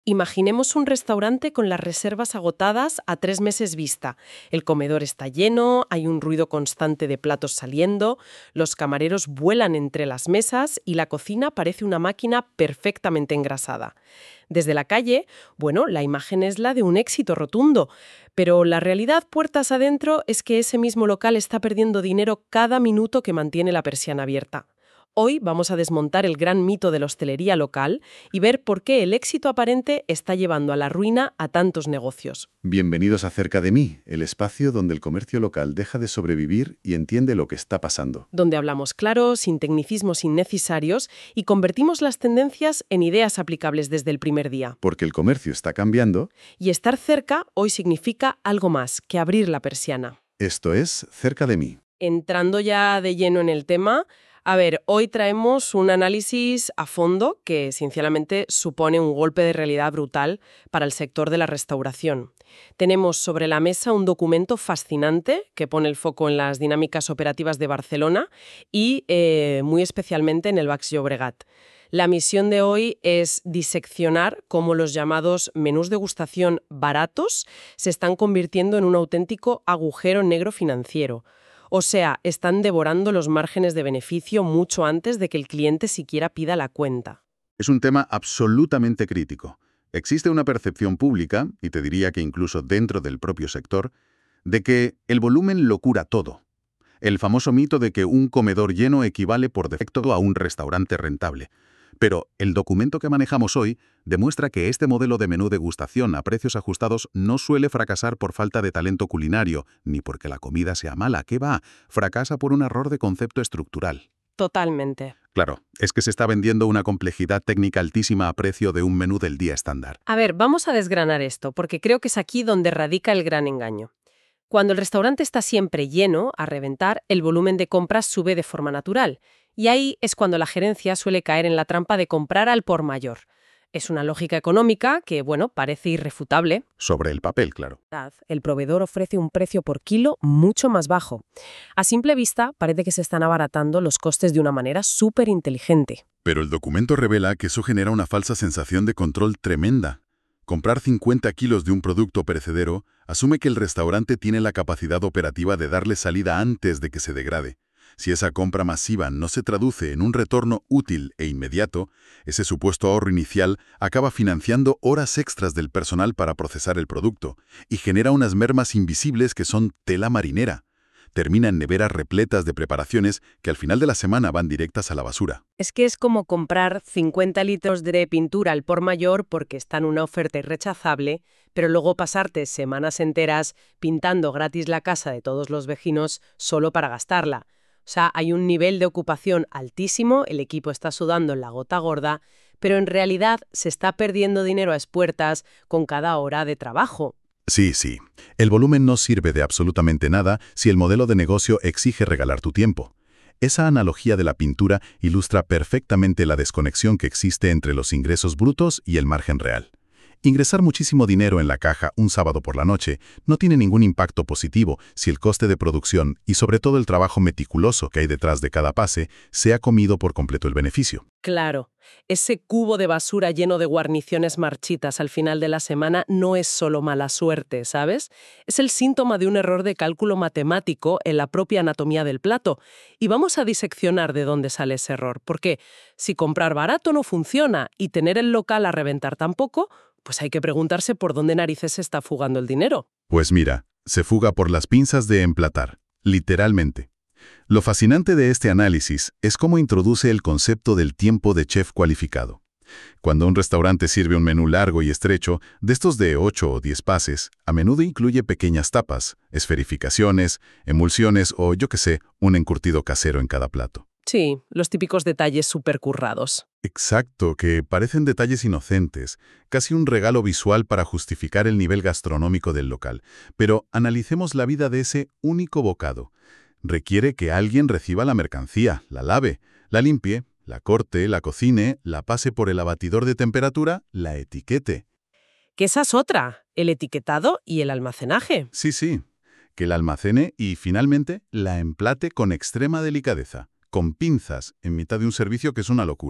Imaginemos un restaurante con las reservas agotadas a 3 meses vista. El comedor está lleno, hay un ruido constante de platos saliendo, los camareros vuelan entre las mesas y la cocina parece una máquina perfectamente engrasada. Desde la calle, bueno, la imagen es la de un éxito rotundo, pero la realidad puertas adentro es que ese mismo local está perdiendo dinero cada minuto que mantiene la persiana abierta. Hoy vamos a desmontar el gran mito de la hostelería local y ver por qué el éxito aparente está llevando a la ruina a tantos negocios. Bienvenidos a Cerca de mí, el espacio donde el comercio local deja de sobrevivir y entiende lo que está pasando. Donde hablamos claro, sin tecnicismos innecesarios y convertimos las tendencias en ideas aplicables desde el primer día. Porque el comercio está cambiando. Y estar cerca hoy significa algo más que abrir la persiana. Esto es Cerca de mí. Entrando ya de lleno en el tema, a ver, hoy traemos un análisis a fondo que, sinceramente, supone un golpe de realidad brutal para el sector de la restauración. Tenemos sobre la mesa un documento fascinante que pone el foco en las dinámicas operativas de Barcelona y muy especialmente en el Baix Llobregat. La misión de hoy es diseccionar cómo los llamados menús degustación baratos se están convirtiendo en un auténtico agujero negro financiero. O sea, están devorando los márgenes de beneficio mucho antes de que el cliente siquiera pida la cuenta. Es un tema absolutamente crítico. Existe una percepción pública, y te diría que incluso dentro del propio sector, de que el volumen lo cura todo. El famoso mito de que un comedor lleno equivale por defecto a un restaurante rentable. Pero el documento que manejamos hoy demuestra que este modelo de menú degustación a precios ajustados no suele fracasar por falta de talento culinario, ni porque la comida sea mala. ¿Qué va? Fracasa por un error de concepto estructural. Totalmente. Claro, es que se está vendiendo una complejidad técnica altísima a precio de un menú del día estándar. A ver, vamos a desgranar esto, porque creo que es aquí donde radica el gran engaño. Cuando el restaurante está siempre lleno, a reventar, el volumen de compras sube de forma natural. Y ahí es cuando la gerencia suele caer en la trampa de comprar al por mayor. Es una lógica económica que, bueno, parece irrefutable. Sobre el papel, claro. El proveedor ofrece un precio por kilo mucho más bajo. A simple vista, parece que se están abaratando los costes de una manera súper inteligente. Pero el documento revela que eso genera una falsa sensación de control tremenda. Comprar 50 kilos de un producto perecedero asume que el restaurante tiene la capacidad operativa de darle salida antes de que se degrade. Si esa compra masiva no se traduce en un retorno útil e inmediato, ese supuesto ahorro inicial acaba financiando horas extras del personal para procesar el producto y genera unas mermas invisibles que son tela marinera. Termina en neveras repletas de preparaciones que al final de la semana van directas a la basura. Es que es como comprar 50 litros de pintura al por mayor porque está en una oferta irrechazable, pero luego pasarte semanas enteras pintando gratis la casa de todos los vecinos solo para gastarla. O sea, hay un nivel de ocupación altísimo, el equipo está sudando en la gota gorda, pero en realidad se está perdiendo dinero a espuertas con cada hora de trabajo. Sí. El volumen no sirve de absolutamente nada si el modelo de negocio exige regalar tu tiempo. Esa analogía de la pintura ilustra perfectamente la desconexión que existe entre los ingresos brutos y el margen real. Ingresar muchísimo dinero en la caja un sábado por la noche no tiene ningún impacto positivo si el coste de producción y sobre todo el trabajo meticuloso que hay detrás de cada pase se ha comido por completo el beneficio. Claro, ese cubo de basura lleno de guarniciones marchitas al final de la semana no es solo mala suerte, ¿sabes? Es el síntoma de un error de cálculo matemático en la propia anatomía del plato. Y vamos a diseccionar de dónde sale ese error, porque si comprar barato no funciona y tener el local a reventar tampoco, pues hay que preguntarse por dónde narices se está fugando el dinero. Pues mira, se fuga por las pinzas de emplatar, literalmente. Lo fascinante de este análisis es cómo introduce el concepto del tiempo de chef cualificado. Cuando un restaurante sirve un menú largo y estrecho, de estos de 8 o 10 pases, a menudo incluye pequeñas tapas, esferificaciones, emulsiones o, yo qué sé, un encurtido casero en cada plato. Sí, los típicos detalles supercurrados. Exacto, que parecen detalles inocentes, casi un regalo visual para justificar el nivel gastronómico del local. Pero analicemos la vida de ese único bocado. Requiere que alguien reciba la mercancía, la lave, la limpie, la corte, la cocine, la pase por el abatidor de temperatura, la etiquete. Que esa es otra, el etiquetado y el almacenaje. Sí, que la almacene y, finalmente, la emplate con extrema delicadeza, con pinzas, en mitad de un servicio que es una locura.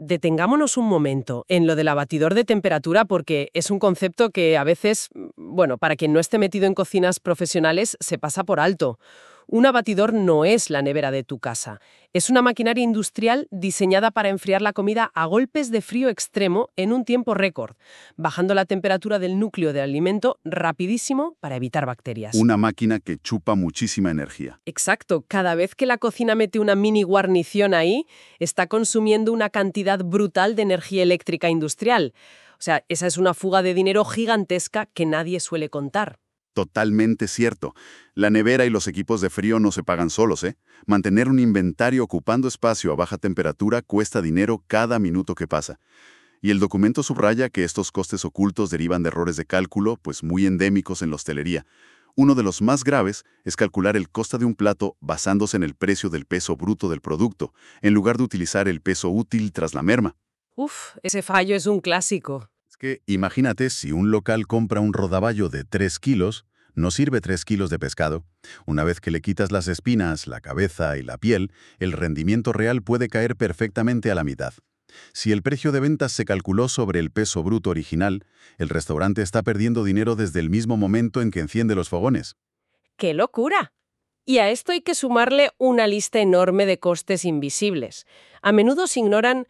detengámonos un momento en lo del abatidor de temperatura porque es un concepto que a veces, bueno, para quien no esté metido en cocinas profesionales, se pasa por alto. Un abatidor no es la nevera de tu casa. Es una maquinaria industrial diseñada para enfriar la comida a golpes de frío extremo en un tiempo récord, bajando la temperatura del núcleo del alimento rapidísimo para evitar bacterias. Una máquina que chupa muchísima energía. Exacto. Cada vez que la cocina mete una mini guarnición ahí, está consumiendo una cantidad brutal de energía eléctrica industrial. O sea, esa es una fuga de dinero gigantesca que nadie suele contar. Totalmente cierto. La nevera y los equipos de frío no se pagan solos, ¿eh? Mantener un inventario ocupando espacio a baja temperatura cuesta dinero cada minuto que pasa. Y el documento subraya que estos costes ocultos derivan de errores de cálculo, pues muy endémicos en la hostelería. Uno de los más graves es calcular el costo de un plato basándose en el precio del peso bruto del producto, en lugar de utilizar el peso útil tras la merma. Uf, ese fallo es un clásico. Es que imagínate si un local compra un rodaballo de 3 kilos, no sirve 3 kilos de pescado. Una vez que le quitas las espinas, la cabeza y la piel, el rendimiento real puede caer perfectamente a la mitad. Si el precio de ventas se calculó sobre el peso bruto original, el restaurante está perdiendo dinero desde el mismo momento en que enciende los fogones. ¡Qué locura! Y a esto hay que sumarle una lista enorme de costes invisibles. A menudo se ignoran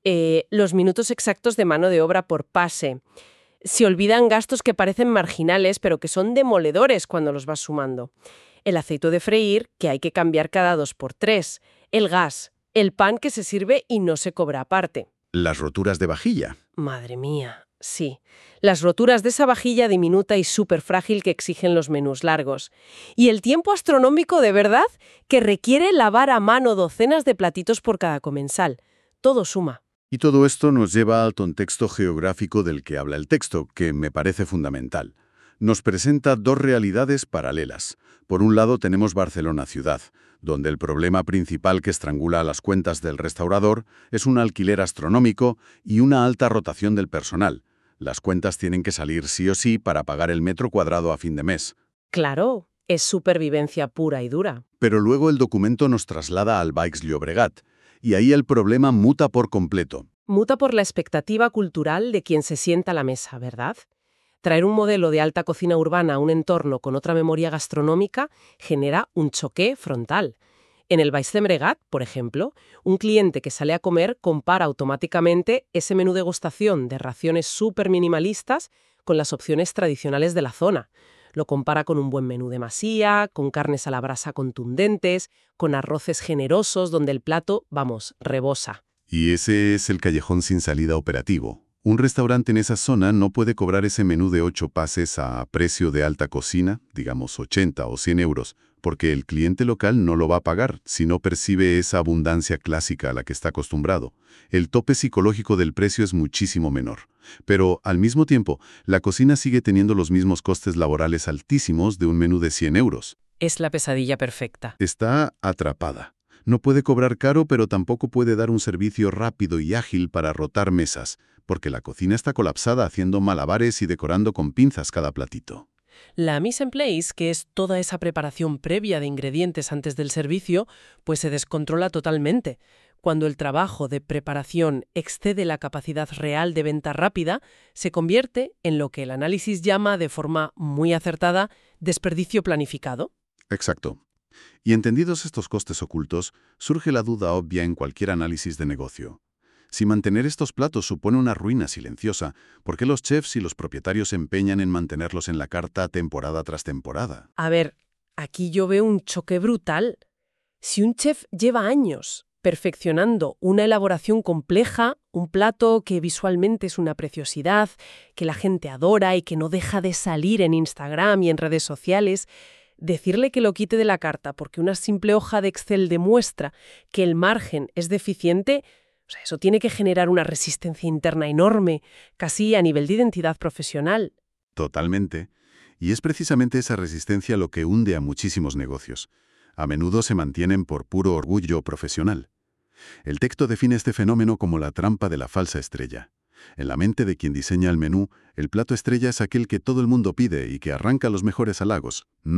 los minutos exactos de mano de obra por pase. Se olvidan gastos que parecen marginales, pero que son demoledores cuando los vas sumando. El aceite de freír, que hay que cambiar cada 2 por 3. El gas. El pan que se sirve y no se cobra aparte. Las roturas de vajilla. Madre mía, sí. Las roturas de esa vajilla diminuta y súper frágil que exigen los menús largos. Y el tiempo astronómico de verdad que requiere lavar a mano docenas de platitos por cada comensal. Todo suma. Y todo esto nos lleva al contexto geográfico del que habla el texto, que me parece fundamental. Nos presenta dos realidades paralelas. Por un lado tenemos Barcelona ciudad, donde el problema principal que estrangula las cuentas del restaurador es un alquiler astronómico y una alta rotación del personal. Las cuentas tienen que salir sí o sí para pagar el metro cuadrado a fin de mes. Claro, es supervivencia pura y dura. Pero luego el documento nos traslada al Baix Llobregat, y ahí el problema muta por completo. Muta por la expectativa cultural de quien se sienta a la mesa, ¿verdad? Traer un modelo de alta cocina urbana a un entorno con otra memoria gastronómica genera un choque frontal. En el Baix Llobregat, por ejemplo, un cliente que sale a comer compara automáticamente ese menú degustación de raciones súper minimalistas con las opciones tradicionales de la zona. Lo compara con un buen menú de masía, con carnes a la brasa contundentes, con arroces generosos donde el plato, vamos, rebosa. Y ese es el callejón sin salida operativo. Un restaurante en esa zona no puede cobrar ese menú de 8 pases a precio de alta cocina, digamos 80 o 100 euros, porque el cliente local no lo va a pagar si no percibe esa abundancia clásica a la que está acostumbrado. El tope psicológico del precio es muchísimo menor. Pero, al mismo tiempo, la cocina sigue teniendo los mismos costes laborales altísimos de un menú de 100 euros. Es la pesadilla perfecta. Está atrapada. No puede cobrar caro, pero tampoco puede dar un servicio rápido y ágil para rotar mesas, porque la cocina está colapsada haciendo malabares y decorando con pinzas cada platito. La mise en place, que es toda esa preparación previa de ingredientes antes del servicio, pues se descontrola totalmente. Cuando el trabajo de preparación excede la capacidad real de venta rápida, se convierte en lo que el análisis llama de forma muy acertada desperdicio planificado. Exacto. Y entendidos estos costes ocultos, surge la duda obvia en cualquier análisis de negocio. Si mantener estos platos supone una ruina silenciosa, ¿por qué los chefs y los propietarios se empeñan en mantenerlos en la carta temporada tras temporada? A ver, aquí yo veo un choque brutal. Si un chef lleva años perfeccionando una elaboración compleja, un plato que visualmente es una preciosidad, que la gente adora y que no deja de salir en Instagram y en redes sociales, decirle que lo quite de la carta porque una simple hoja de Excel demuestra que el margen es deficiente, o sea, eso tiene que generar una resistencia interna enorme, casi a nivel de identidad profesional. Totalmente. Y es precisamente esa resistencia lo que hunde a muchísimos negocios. A menudo se mantienen por puro orgullo profesional. El texto define este fenómeno como la trampa de la falsa estrella. En la mente de quien diseña el menú, el plato estrella es aquel que todo el mundo pide y que arranca los mejores halagos. No.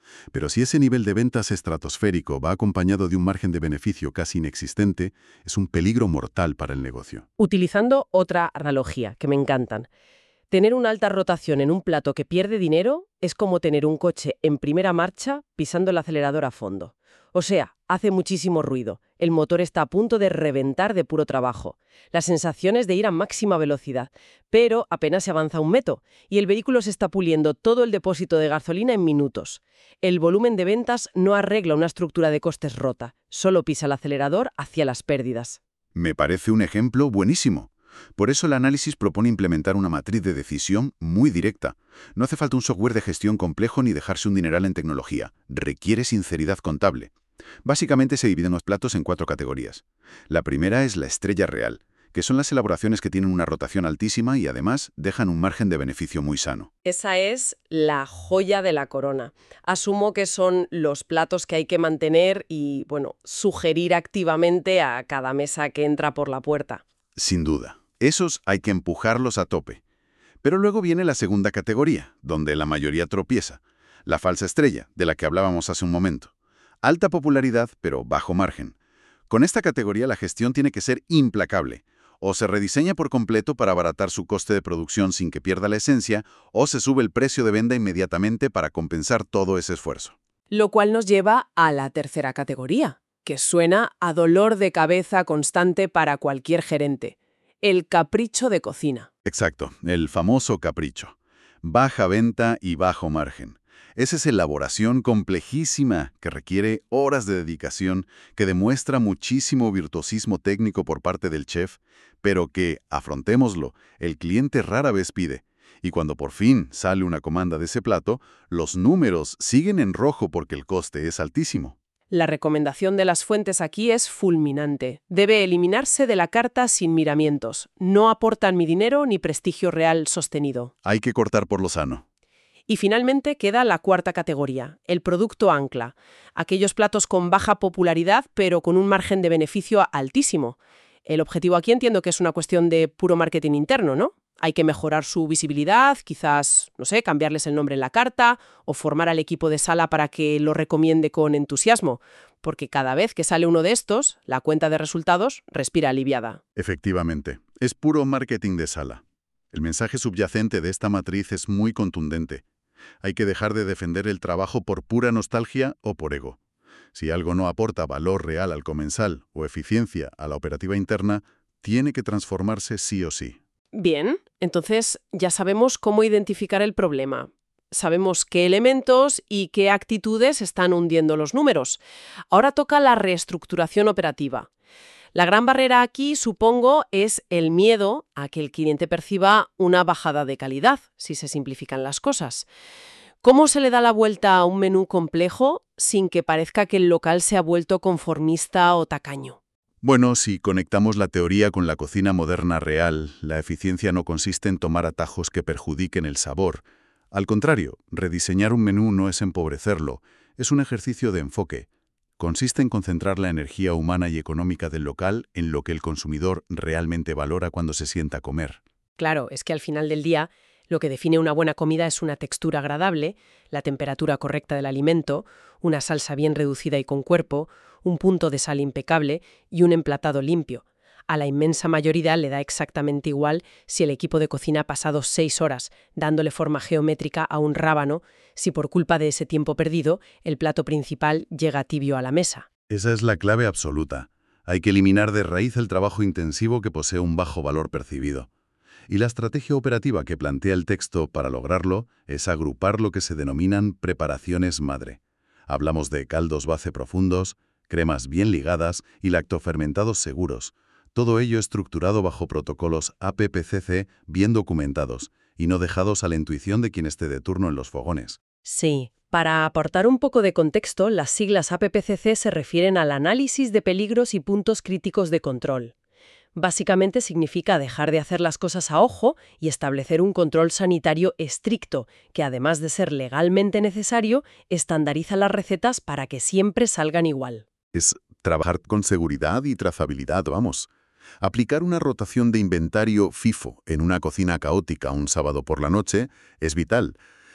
Pero si ese nivel de ventas estratosférico va acompañado de un margen de beneficio casi inexistente, es un peligro mortal para el negocio. Utilizando otra analogía que me encantan. Tener una alta rotación en un plato que pierde dinero es como tener un coche en primera marcha pisando el acelerador a fondo. O sea, hace muchísimo ruido. El motor está a punto de reventar de puro trabajo. La sensación es de ir a máxima velocidad, pero apenas se avanza un metro y el vehículo se está puliendo todo el depósito de gasolina en minutos. El volumen de ventas no arregla una estructura de costes rota, solo pisa el acelerador hacia las pérdidas. Me parece un ejemplo buenísimo. Por eso el análisis propone implementar una matriz de decisión muy directa. No hace falta un software de gestión complejo ni dejarse un dineral en tecnología. Requiere sinceridad contable. Básicamente se dividen los platos en 4 categorías. La primera es la estrella real, que son las elaboraciones que tienen una rotación altísima y además dejan un margen de beneficio muy sano. Esa es la joya de la corona. Asumo que son los platos que hay que mantener y, bueno, sugerir activamente a cada mesa que entra por la puerta. Sin duda. Esos hay que empujarlos a tope. Pero luego viene la segunda categoría, donde la mayoría tropieza. La falsa estrella, de la que hablábamos hace un momento. Alta popularidad, pero bajo margen. Con esta categoría la gestión tiene que ser implacable. O se rediseña por completo para abaratar su coste de producción sin que pierda la esencia, o se sube el precio de venta inmediatamente para compensar todo ese esfuerzo. Lo cual nos lleva a la tercera categoría, que suena a dolor de cabeza constante para cualquier gerente. El capricho de cocina. Exacto, el famoso capricho. Baja venta y bajo margen. Esa es elaboración complejísima que requiere horas de dedicación, que demuestra muchísimo virtuosismo técnico por parte del chef, pero que, afrontémoslo, el cliente rara vez pide. Y cuando por fin sale una comanda de ese plato, los números siguen en rojo porque el coste es altísimo. La recomendación de las fuentes aquí es fulminante. Debe eliminarse de la carta sin miramientos. No aportan ni dinero ni prestigio real sostenido. Hay que cortar por lo sano. Y finalmente queda la cuarta categoría, el producto ancla. Aquellos platos con baja popularidad pero con un margen de beneficio altísimo. El objetivo aquí entiendo que es una cuestión de puro marketing interno, ¿no? Hay que mejorar su visibilidad, quizás, no sé, cambiarles el nombre en la carta o formar al equipo de sala para que lo recomiende con entusiasmo, porque cada vez que sale uno de estos, la cuenta de resultados respira aliviada. Efectivamente, es puro marketing de sala. El mensaje subyacente de esta matriz es muy contundente. Hay que dejar de defender el trabajo por pura nostalgia o por ego. Si algo no aporta valor real al comensal o eficiencia a la operativa interna, tiene que transformarse sí o sí. Bien, entonces ya sabemos cómo identificar el problema. Sabemos qué elementos y qué actitudes están hundiendo los números. Ahora toca la reestructuración operativa. La gran barrera aquí, supongo, es el miedo a que el cliente perciba una bajada de calidad, si se simplifican las cosas. ¿Cómo se le da la vuelta a un menú complejo sin que parezca que el local se ha vuelto conformista o tacaño? Bueno, si conectamos la teoría con la cocina moderna real, la eficiencia no consiste en tomar atajos que perjudiquen el sabor. Al contrario, rediseñar un menú no es empobrecerlo, es un ejercicio de enfoque. Consiste en concentrar la energía humana y económica del local en lo que el consumidor realmente valora cuando se sienta a comer. Claro, es que al final del día lo que define una buena comida es una textura agradable, la temperatura correcta del alimento, una salsa bien reducida y con cuerpo, un punto de sal impecable y un emplatado limpio. A la inmensa mayoría le da exactamente igual si el equipo de cocina ha pasado 6 horas dándole forma geométrica a un rábano, si por culpa de ese tiempo perdido el plato principal llega tibio a la mesa. Esa es la clave absoluta. Hay que eliminar de raíz el trabajo intensivo que posee un bajo valor percibido. Y la estrategia operativa que plantea el texto para lograrlo es agrupar lo que se denominan preparaciones madre. Hablamos de caldos base profundos, cremas bien ligadas y lactofermentados seguros. Todo ello estructurado bajo protocolos APPCC bien documentados y no dejados a la intuición de quien esté de turno en los fogones. Sí, para aportar un poco de contexto, las siglas APPCC se refieren al análisis de peligros y puntos críticos de control. Básicamente significa dejar de hacer las cosas a ojo y establecer un control sanitario estricto, que además de ser legalmente necesario, estandariza las recetas para que siempre salgan igual. Es trabajar con seguridad y trazabilidad, vamos. Aplicar una rotación de inventario FIFO en una cocina caótica un sábado por la noche es vital.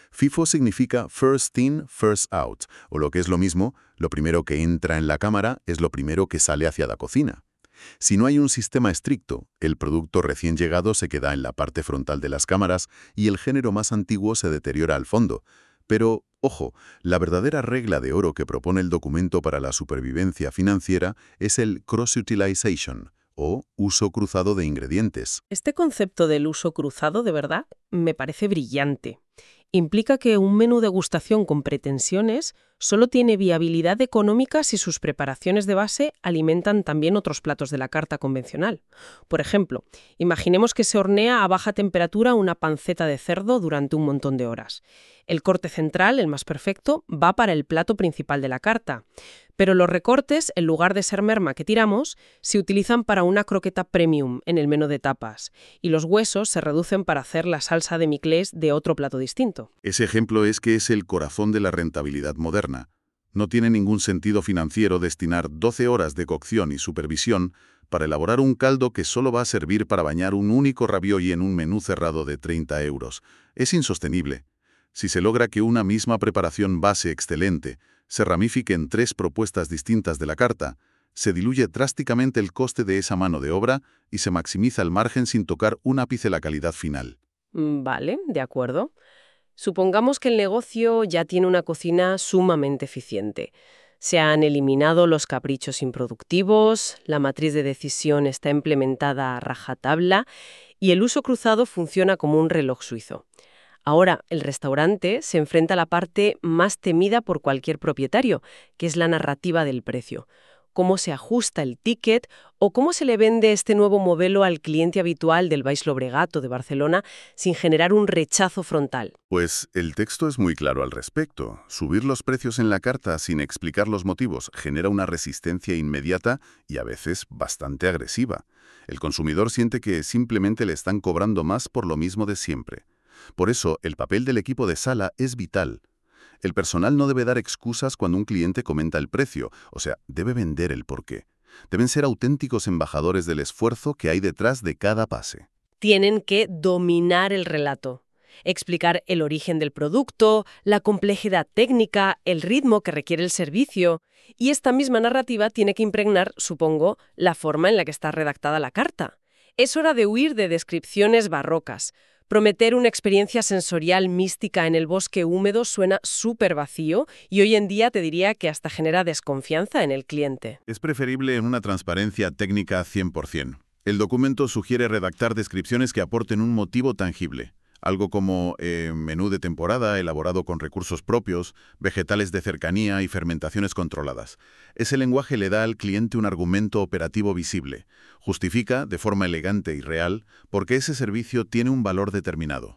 FIFO significa First In, First Out, o lo que es lo mismo, lo primero que entra en la cámara es lo primero que sale hacia la cocina. Si no hay un sistema estricto, el producto recién llegado se queda en la parte frontal de las cámaras y el género más antiguo se deteriora al fondo. Pero, ojo, la verdadera regla de oro que propone el documento para la supervivencia financiera es el cross-utilization, o uso cruzado de ingredientes. Este concepto del uso cruzado, de verdad, me parece brillante. Implica que un menú degustación con pretensiones solo tiene viabilidad económica si sus preparaciones de base alimentan también otros platos de la carta convencional. Por ejemplo, imaginemos que se hornea a baja temperatura una panceta de cerdo durante un montón de horas. El corte central, el más perfecto, va para el plato principal de la carta. Pero los recortes, en lugar de ser merma que tiramos, se utilizan para una croqueta premium en el menú de tapas, y los huesos se reducen para hacer la salsa de miclés de otro plato distinto. Ese ejemplo es que es el corazón de la rentabilidad moderna. No tiene ningún sentido financiero destinar 12 horas de cocción y supervisión para elaborar un caldo que solo va a servir para bañar un único ravioli en un menú cerrado de 30 euros. Es insostenible. Si se logra que una misma preparación base excelente se ramifique en 3 propuestas distintas de la carta, se diluye drásticamente el coste de esa mano de obra y se maximiza el margen sin tocar un ápice la calidad final. Vale, de acuerdo. Supongamos que el negocio ya tiene una cocina sumamente eficiente. Se han eliminado los caprichos improductivos, la matriz de decisión está implementada a rajatabla y el uso cruzado funciona como un reloj suizo. Ahora, el restaurante se enfrenta a la parte más temida por cualquier propietario, que es la narrativa del precio. Cómo se ajusta el ticket o cómo se le vende este nuevo modelo al cliente habitual del Baix Llobregat o de Barcelona sin generar un rechazo frontal. Pues el texto es muy claro al respecto. Subir los precios en la carta sin explicar los motivos genera una resistencia inmediata y a veces bastante agresiva. El consumidor siente que simplemente le están cobrando más por lo mismo de siempre. Por eso, el papel del equipo de sala es vital. El personal no debe dar excusas cuando un cliente comenta el precio, o sea, debe vender el porqué. Deben ser auténticos embajadores del esfuerzo que hay detrás de cada pase. Tienen que dominar el relato, explicar el origen del producto, la complejidad técnica, el ritmo que requiere el servicio. Y esta misma narrativa tiene que impregnar, supongo, la forma en la que está redactada la carta. Es hora de huir de descripciones barrocas. Prometer una experiencia sensorial mística en el bosque húmedo suena súper vacío y hoy en día te diría que hasta genera desconfianza en el cliente. Es preferible una transparencia técnica 100%. El documento sugiere redactar descripciones que aporten un motivo tangible. Algo como menú de temporada elaborado con recursos propios, vegetales de cercanía y fermentaciones controladas. Ese lenguaje le da al cliente un argumento operativo visible. Justifica, de forma elegante y real, por qué ese servicio tiene un valor determinado.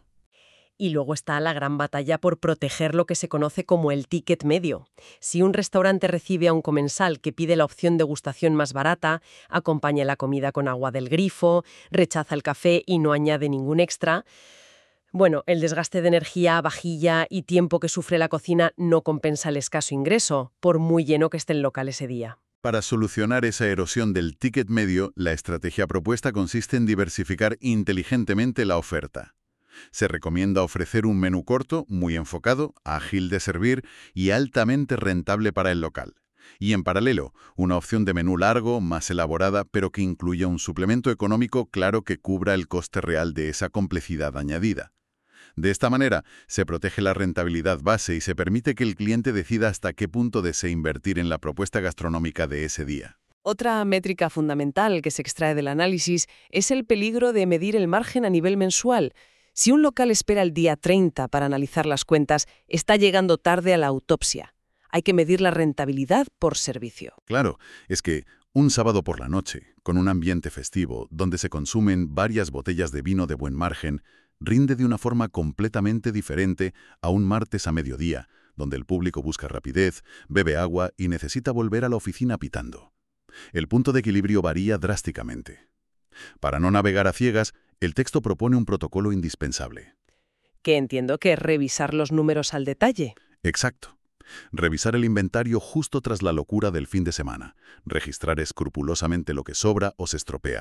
Y luego está la gran batalla por proteger lo que se conoce como el ticket medio. Si un restaurante recibe a un comensal que pide la opción de degustación más barata, acompaña la comida con agua del grifo, rechaza el café y no añade ningún extra, bueno, el desgaste de energía, vajilla y tiempo que sufre la cocina no compensa el escaso ingreso, por muy lleno que esté el local ese día. Para solucionar esa erosión del ticket medio, la estrategia propuesta consiste en diversificar inteligentemente la oferta. Se recomienda ofrecer un menú corto, muy enfocado, ágil de servir y altamente rentable para el local. Y en paralelo, una opción de menú largo, más elaborada, pero que incluya un suplemento económico claro que cubra el coste real de esa complejidad añadida. De esta manera, se protege la rentabilidad base y se permite que el cliente decida hasta qué punto desea invertir en la propuesta gastronómica de ese día. Otra métrica fundamental que se extrae del análisis es el peligro de medir el margen a nivel mensual. Si un local espera el día 30 para analizar las cuentas, está llegando tarde a la autopsia. Hay que medir la rentabilidad por servicio. Claro, es que un sábado por la noche, con un ambiente festivo, donde se consumen varias botellas de vino de buen margen, rinde de una forma completamente diferente a un martes a mediodía, donde el público busca rapidez, bebe agua y necesita volver a la oficina pitando. El punto de equilibrio varía drásticamente. Para no navegar a ciegas, el texto propone un protocolo indispensable. Que entiendo que es revisar los números al detalle. Exacto. Revisar el inventario justo tras la locura del fin de semana, registrar escrupulosamente lo que sobra o se estropea.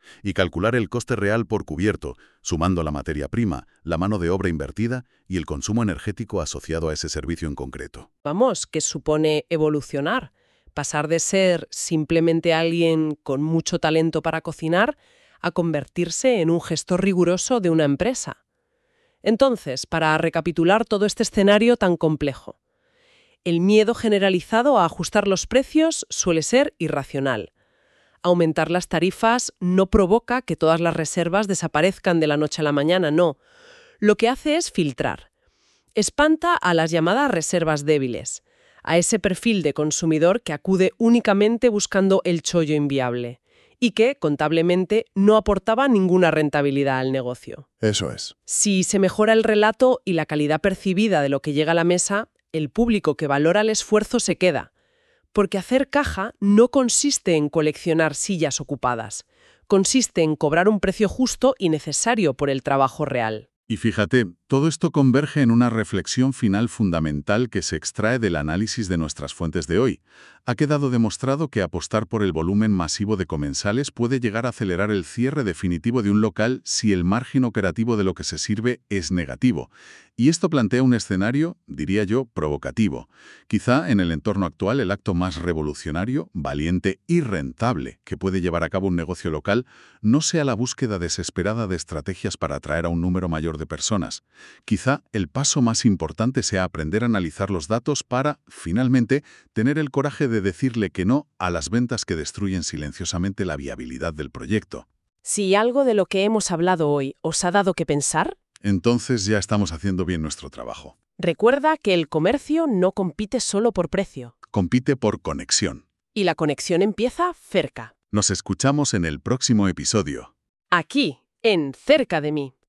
y calcular el coste real por cubierto, sumando la materia prima, la mano de obra invertida y el consumo energético asociado a ese servicio en concreto. Vamos, que supone evolucionar, pasar de ser simplemente alguien con mucho talento para cocinar a convertirse en un gestor riguroso de una empresa. Entonces, para recapitular todo este escenario tan complejo, el miedo generalizado a ajustar los precios suele ser irracional. Aumentar las tarifas no provoca que todas las reservas desaparezcan de la noche a la mañana, no. Lo que hace es filtrar. Espanta a las llamadas reservas débiles, a ese perfil de consumidor que acude únicamente buscando el chollo inviable y que, contablemente, no aportaba ninguna rentabilidad al negocio. Eso es. Si se mejora el relato y la calidad percibida de lo que llega a la mesa, el público que valora el esfuerzo se queda. Porque hacer caja no consiste en coleccionar sillas ocupadas, consiste en cobrar un precio justo y necesario por el trabajo real. Y fíjate, todo esto converge en una reflexión final fundamental que se extrae del análisis de nuestras fuentes de hoy. Ha quedado demostrado que apostar por el volumen masivo de comensales puede llegar a acelerar el cierre definitivo de un local si el margen operativo de lo que se sirve es negativo. Y esto plantea un escenario, diría yo, provocativo. Quizá en el entorno actual el acto más revolucionario, valiente y rentable que puede llevar a cabo un negocio local no sea la búsqueda desesperada de estrategias para atraer a un número mayor de personas. Quizá el paso más importante sea aprender a analizar los datos para, finalmente, tener el coraje de decirle que no a las ventas que destruyen silenciosamente la viabilidad del proyecto. Si algo de lo que hemos hablado hoy os ha dado que pensar, Entonces ya estamos haciendo bien nuestro trabajo. recuerda que el comercio no compite solo por precio. Compite por conexión. Y la conexión empieza cerca. Nos escuchamos en el próximo episodio. Aquí, en Cerca de mí.